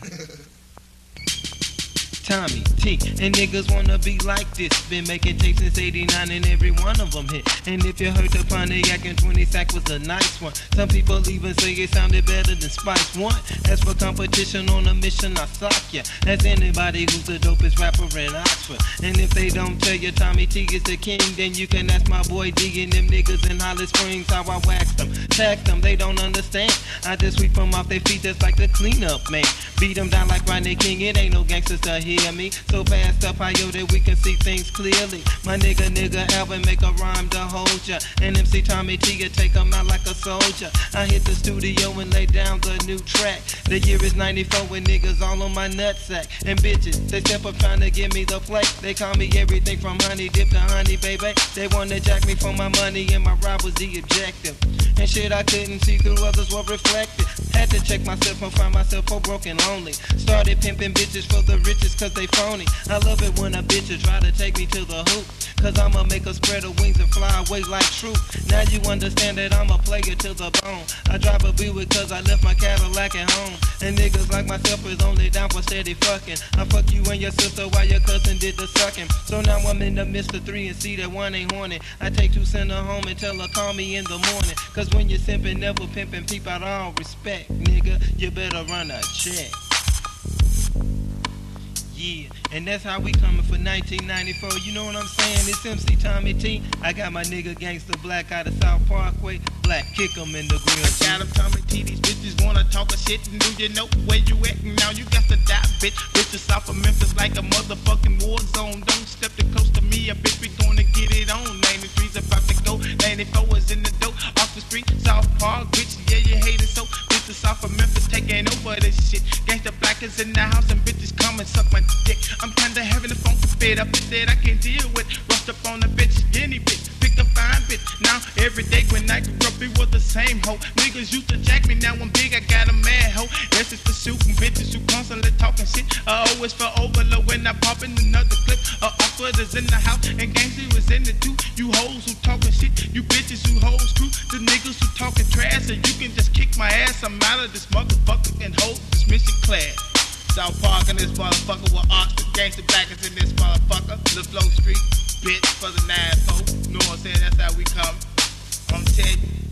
Tommy T, and niggas wanna be like this. Been making tapes since '89 and every one of them hit. And if you heard the Pontiac and 20 sack was a nice one, some people even say it sounded better than Spice One. As for competition on a mission, I sock ya. As anybody who's the dopest rapper in Oxford. And if they don't tell you Tommy T is the king, then you can ask my boy D and them niggas in Holly Springs how I waxed them. Taxed them, they don't understand. I just sweep them off their feet just like the cleanup man. Beat them down like Rodney King, it ain't no gangsters to hear me. So fast up high, yo, that we can see things clearly. My nigga Alvin make a rhyme to hold ya. And MC Tommy T, you take 'em out like a soldier. I hit the studio and lay down the new track. The year is 94 with niggas all on my nutsack. And bitches, they step up trying to give me the flake. They call me everything from honey dip to honey, baby. They wanna jack me for my money and my ride was the objective. And shit I couldn't see through, others were reflected. Had to check myself and find myself for broken lonely. Started pimping bitches for the riches cause they phony. I love it when a bitch try to take me to the hoop. Cause I'ma make her spread her wings and fly away like troop. Now you understand that I'm a player to the bone. I drive a Buick cause I left my Cadillac at home. And niggas like myself is only down for steady fucking. I fuck you and your sister while your cousin did the sucking. So now I'm in the midst of 3 and see that one ain't horny. I take 2, send her home and tell her call me in the morning. Cause when you're simping, never pimping, peep out all respect. Nigga, you better run a check. Yeah, and that's how we coming for 1994. You know what I'm saying? It's MC Tommy T. I got my nigga Gangsta Black out of South Parkway. Black kick 'em in the grill. Got him Tommy T. These bitches wanna talk a shit. And do you know where you at? Now you got to die, bitch. Bitches south of Memphis like a motherfucking war zone. Don't step too close to me, a bitch. We gonna get it on. 93's about to go. 94 is in the dope. Off the street, South Park, bitch. Yeah, you hate it so. Bitches south of Memphis taking over this shit. Gangsta Black is in the house and bitches come and suck my dick. I'm kinda having the funk fed up and said I can't deal with. Rushed up on a bitch, any bitch, pick a fine bitch. Now every day when I grew up, it was the same hoe. Niggas used to jack me, now I'm big, I got a mad hoe. This is for shooting bitches who constantly talking shit. Always for overload when I pop in another clip. Awkward is in the house and gangster was in the too. You hoes who talking shit, you bitches who hoes crew. The niggas who talking trash, and you can just kick my ass. I'm out of this motherfucker and hold this mission class. South Park in this motherfucker with art. The Gangsta Black is in this motherfucker. The Flow Street, bitch, for the 9-4. You know what I'm saying? That's how we come. I'm telling you.